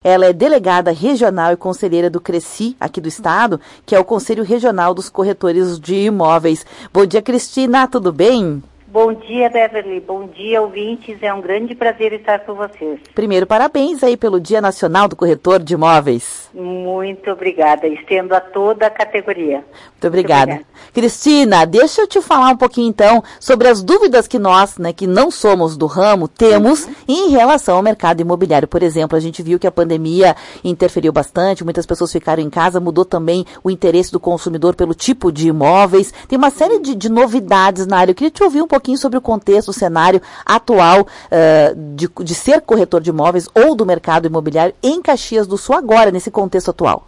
Ela é delegada regional e conselheira do CRECI, aqui do estado, que é o Conselho Regional dos Corretores de Imóveis. Bom dia, Cristina, tudo bem? Bom dia, Beverly. Bom dia, ouvintes. É um grande prazer estar com vocês. Primeiro, parabéns aí pelo Dia Nacional do Corretor de Imóveis. Muito obrigada. Estendo a toda a categoria. Muito obrigada. Cristina, deixa eu te falar um pouquinho, então, sobre as dúvidas que nós, que não somos do ramo, temos em relação ao mercado imobiliário. Por exemplo, a gente viu que a pandemia interferiu bastante, muitas pessoas ficaram em casa, mudou também o interesse do consumidor pelo tipo de imóveis. Tem uma série de novidades na área. Eu queria te ouvir um pouquinho sobre o contexto, o cenário atual de ser corretor de imóveis ou do mercado imobiliário em Caxias do Sul agora, nesse contexto atual.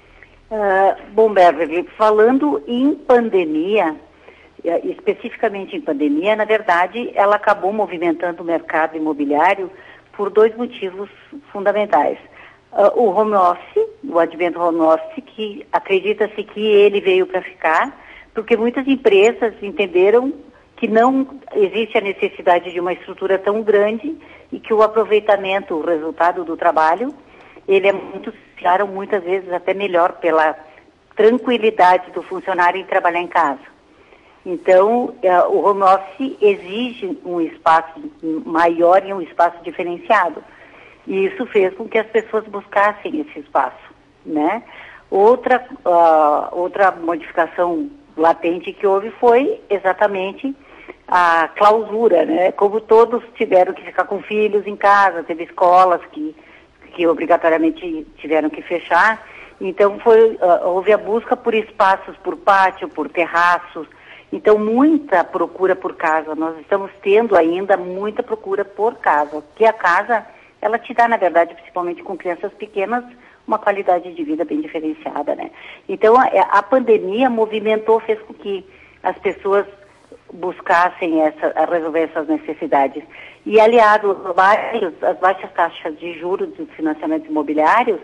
Bom, Beverly, falando em pandemia, especificamente em pandemia, na verdade, ela acabou movimentando o mercado imobiliário por dois motivos fundamentais. O home office, o advento home office, que acredita-se que ele veio para ficar, porque muitas empresas entenderam que não existe a necessidade de uma estrutura tão grande e que o aproveitamento, o resultado do trabalho, ele é claro, muitas vezes até melhor pela tranquilidade do funcionário em trabalhar em casa. Então, o home office exige um espaço maior e um espaço diferenciado. E isso fez com que as pessoas buscassem esse espaço, né? Outra modificação latente que houve foi exatamente a clausura, né? Como todos tiveram que ficar com filhos em casa, teve escolas que obrigatoriamente tiveram que fechar, então houve a busca por espaços, por pátio, por terraços, então muita procura por casa. Nós estamos tendo ainda muita procura por casa, porque a casa, ela te dá, na verdade, principalmente com crianças pequenas, uma qualidade de vida bem diferenciada, né? Então, a pandemia movimentou, fez com que as pessoas buscassem a resolver essas necessidades. E, aliado às baixas taxas de juros dos financiamentos imobiliários,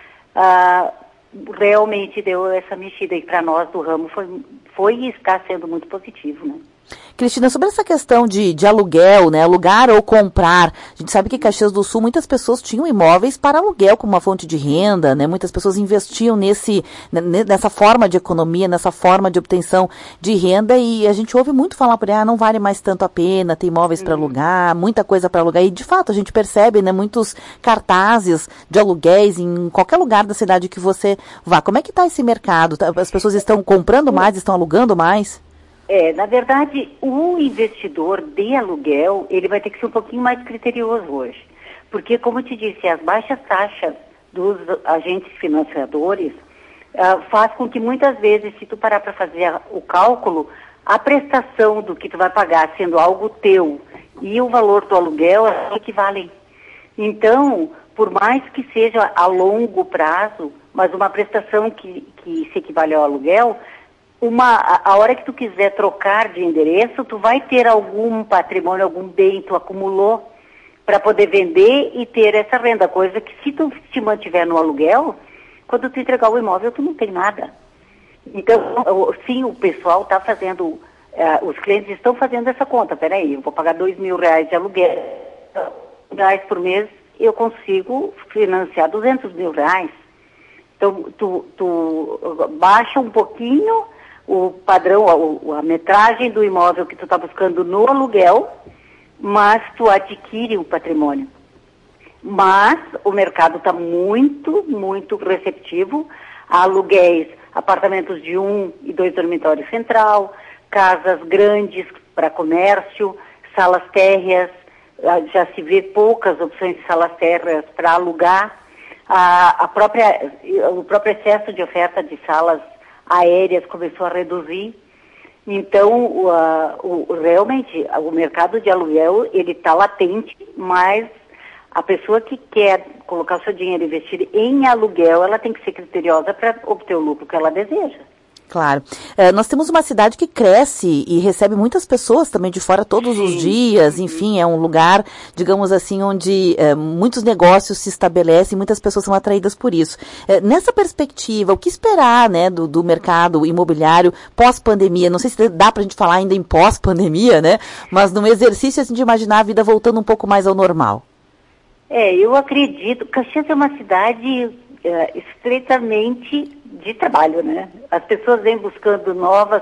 realmente deu essa mexida. E para nós do ramo foi e está sendo muito positivo, né? Cristina, sobre essa questão de aluguel, né, alugar ou comprar, a gente sabe que em Caxias do Sul muitas pessoas tinham imóveis para aluguel como uma fonte de renda, né, muitas pessoas investiam nessa forma de economia, nessa forma de obtenção de renda e a gente ouve muito falar por aí, não vale mais tanto a pena, tem imóveis para alugar, muita coisa para alugar e de fato a gente percebe, né, muitos cartazes de aluguéis em qualquer lugar da cidade que você vá. Como é que está esse mercado? As pessoas estão comprando mais, estão alugando mais? Na verdade, o investidor de aluguel, ele vai ter que ser um pouquinho mais criterioso hoje. Porque, como eu te disse, as baixas taxas dos agentes financiadores faz com que muitas vezes, se tu parar para fazer o cálculo, a prestação do que tu vai pagar sendo algo teu e o valor do aluguel equivalem. Então, por mais que seja a longo prazo, mas uma prestação que se equivale ao aluguel, a hora que tu quiser trocar de endereço, tu vai ter algum patrimônio, algum bem tu acumulou para poder vender e ter essa renda, coisa que se tu te mantiver no aluguel, quando tu entregar o imóvel, tu não tem nada. Então, sim, o pessoal está fazendo, os clientes estão fazendo essa conta. Peraí, eu vou pagar R$2.000 de aluguel, R$1.000 por mês, eu consigo financiar R$200.000. Então, tu baixa um pouquinho o padrão, a metragem do imóvel que tu está buscando no aluguel, mas tu adquire um patrimônio. Mas o mercado está muito, muito receptivo a aluguéis, apartamentos de 1 e 2 dormitórios central, casas grandes para comércio, salas térreas, já se vê poucas opções de salas térreas para alugar. O próprio excesso de oferta de salas aéreas começou a reduzir. Então, realmente, o mercado de aluguel, ele está latente, mas a pessoa que quer colocar o seu dinheiro e investir em aluguel, ela tem que ser criteriosa para obter o lucro que ela deseja. Claro. Nós temos uma cidade que cresce e recebe muitas pessoas também de fora todos os dias. Enfim, é um lugar, digamos assim, onde muitos negócios se estabelecem, muitas pessoas são atraídas por isso. Nessa perspectiva, o que esperar, né, do mercado imobiliário pós-pandemia? Não sei se dá para a gente falar ainda em pós-pandemia, né? Mas num exercício assim, de imaginar a vida voltando um pouco mais ao normal. Eu acredito, Caxias é uma cidade estreitamente de trabalho, né? As pessoas vêm buscando novas,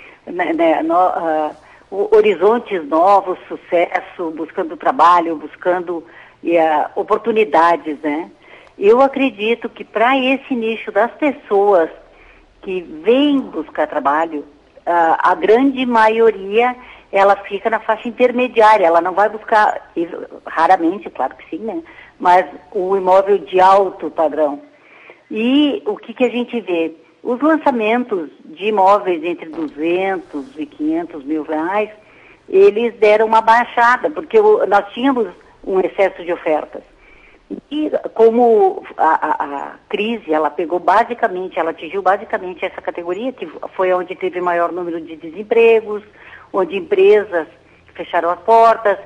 horizontes novos, sucesso, buscando trabalho, buscando oportunidades, né? Eu acredito que para esse nicho das pessoas que vêm buscar trabalho, a grande maioria, ela fica na faixa intermediária, ela não vai buscar, raramente, claro que sim, né? Mas o imóvel de alto padrão. E o que a gente vê? Os lançamentos de imóveis entre 200 e 500 mil reais, eles deram uma baixada, porque nós tínhamos um excesso de ofertas. E como a crise, ela atingiu basicamente essa categoria, que foi onde teve maior número de desempregos, onde empresas fecharam as portas,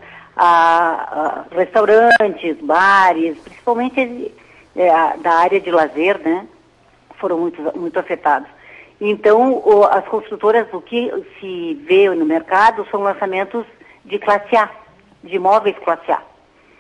restaurantes, bares, principalmente da área de lazer, né, foram muito afetados. Então, as construtoras, o que se vê no mercado são lançamentos de classe A, de imóveis classe A.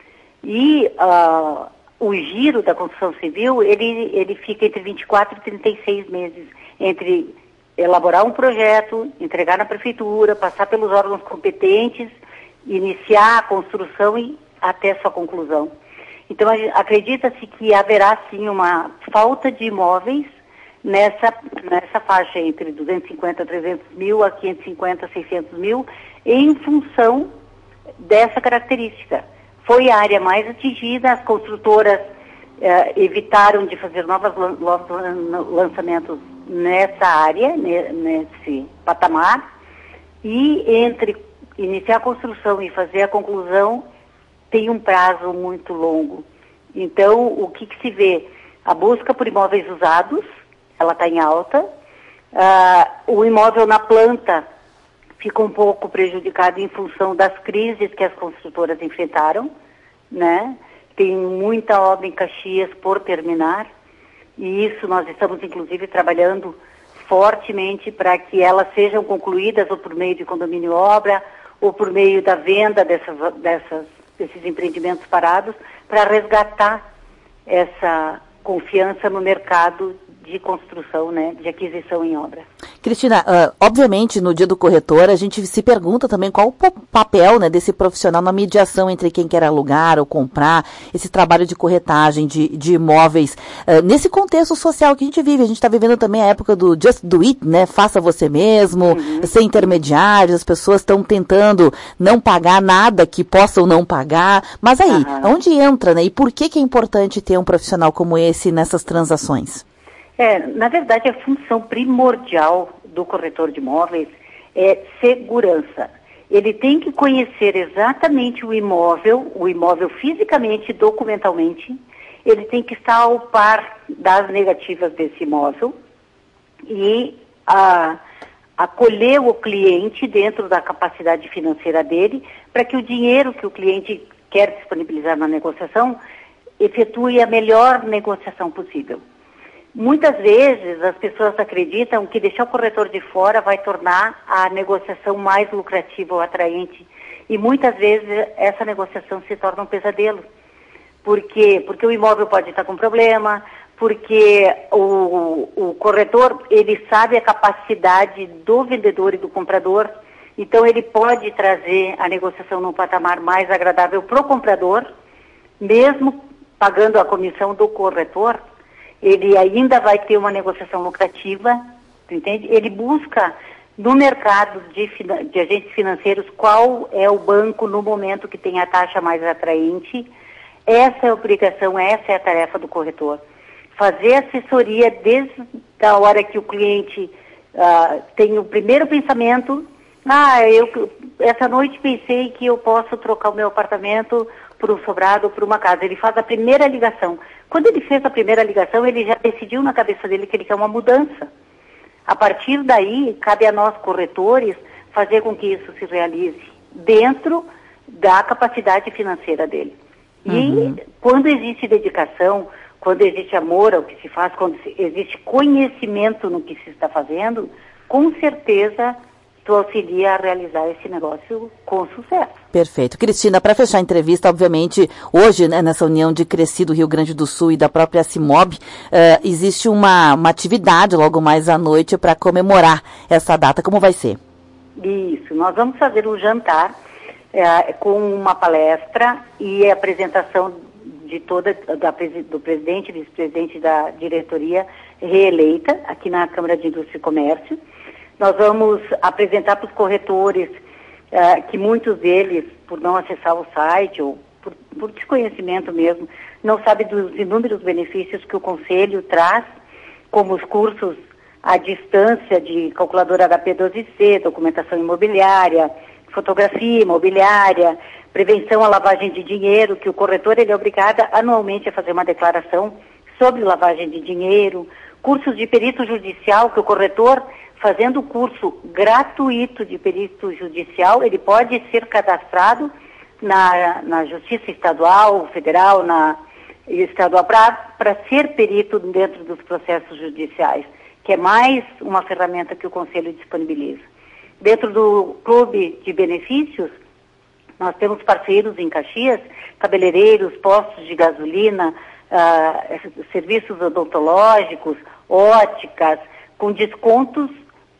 E o giro da construção civil, ele fica entre 24 e 36 meses, entre elaborar um projeto, entregar na prefeitura, passar pelos órgãos competentes, iniciar a construção e até sua conclusão. Então, acredita-se que haverá, sim, uma falta de imóveis nessa faixa entre 250 a 300 mil a 550 a 600 mil, em função dessa característica. Foi a área mais atingida, as construtoras evitaram de fazer novos lançamentos nessa área, nesse patamar, e entre iniciar a construção e fazer a conclusão tem um prazo muito longo. Então, o que se vê? A busca por imóveis usados, ela está em alta, o imóvel na planta fica um pouco prejudicado em função das crises que as construtoras enfrentaram, né? Tem muita obra em Caxias por terminar, e isso nós estamos, inclusive, trabalhando fortemente para que elas sejam concluídas ou por meio de condomínio obra, ou por meio da venda desses empreendimentos parados, para resgatar essa confiança no mercado de construção, né, de aquisição em obra. Cristina, obviamente no dia do corretor a gente se pergunta também qual o papel, né, desse profissional na mediação entre quem quer alugar ou comprar, esse trabalho de corretagem de imóveis, nesse contexto social que a gente vive. A gente está vivendo também a época do just do it, né, faça você mesmo, sem intermediários, as pessoas estão tentando não pagar nada que possam não pagar, mas aí, onde entra, né, e por que é importante ter um profissional como esse nessas transações? Na verdade, a função primordial do corretor de imóveis é segurança. Ele tem que conhecer exatamente o imóvel fisicamente, documentalmente. Ele tem que estar ao par das negativas desse imóvel e acolher o cliente dentro da capacidade financeira dele, para que o dinheiro que o cliente quer disponibilizar na negociação efetue a melhor negociação possível. Muitas vezes as pessoas acreditam que deixar o corretor de fora vai tornar a negociação mais lucrativa ou atraente. E muitas vezes essa negociação se torna um pesadelo. Por quê? Porque o imóvel pode estar com problema, porque o corretor, ele sabe a capacidade do vendedor e do comprador, então ele pode trazer a negociação num patamar mais agradável para o comprador, mesmo pagando a comissão do corretor. Ele ainda vai ter uma negociação lucrativa, entende? Ele busca no mercado de agentes financeiros qual é o banco no momento que tem a taxa mais atraente. Essa é a obrigação, essa é a tarefa do corretor. Fazer assessoria desde a hora que o cliente tem o primeiro pensamento, essa noite pensei que eu posso trocar o meu apartamento por um sobrado ou por uma casa. Ele faz a primeira ligação. Quando ele fez a primeira ligação, ele já decidiu na cabeça dele que ele quer uma mudança. A partir daí, cabe a nós, corretores, fazer com que isso se realize dentro da capacidade financeira dele. E quando existe dedicação, quando existe amor ao que se faz, quando existe conhecimento no que se está fazendo, com certeza tu auxilia a realizar esse negócio com sucesso. Perfeito. Cristina, para fechar a entrevista, obviamente, hoje, né, nessa união de Cresci do Rio Grande do Sul e da própria CIMOB, existe uma atividade logo mais à noite para comemorar essa data. Como vai ser? Isso, nós vamos fazer um jantar com uma palestra e a apresentação de do presidente e vice-presidente da diretoria reeleita aqui na Câmara de Indústria e Comércio. Nós vamos apresentar para os corretores, que muitos deles, por não acessar o site ou por desconhecimento mesmo, não sabem dos inúmeros benefícios que o Conselho traz, como os cursos à distância de calculadora HP12C, documentação imobiliária, fotografia imobiliária, prevenção à lavagem de dinheiro, que o corretor ele é obrigado anualmente a fazer uma declaração sobre lavagem de dinheiro, cursos de perito judicial, que o corretor, fazendo o curso gratuito de perito judicial, ele pode ser cadastrado na Justiça Estadual, Federal, estadual, para ser perito dentro dos processos judiciais, que é mais uma ferramenta que o Conselho disponibiliza. Dentro do clube de benefícios, nós temos parceiros em Caxias, cabeleireiros, postos de gasolina, serviços odontológicos, óticas, com descontos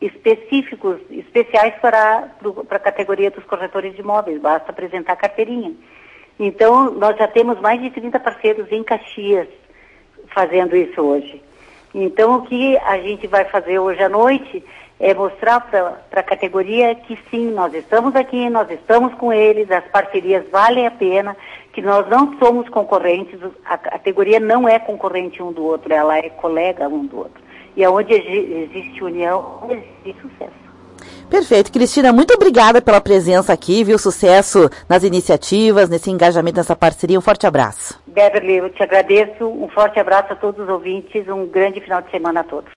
especiais para a categoria dos corretores de imóveis, basta apresentar a carteirinha. Então, nós já temos mais de 30 parceiros em Caxias fazendo isso hoje. Então, o que a gente vai fazer hoje à noite é mostrar para a categoria que sim, nós estamos aqui, nós estamos com eles, as parcerias valem a pena, que nós não somos concorrentes, a categoria não é concorrente um do outro, ela é colega um do outro. E onde existe união, existe sucesso. Perfeito. Cristina, muito obrigada pela presença aqui, viu? Sucesso nas iniciativas, nesse engajamento, nessa parceria. Um forte abraço. Beverly, eu te agradeço. Um forte abraço a todos os ouvintes. Um grande final de semana a todos.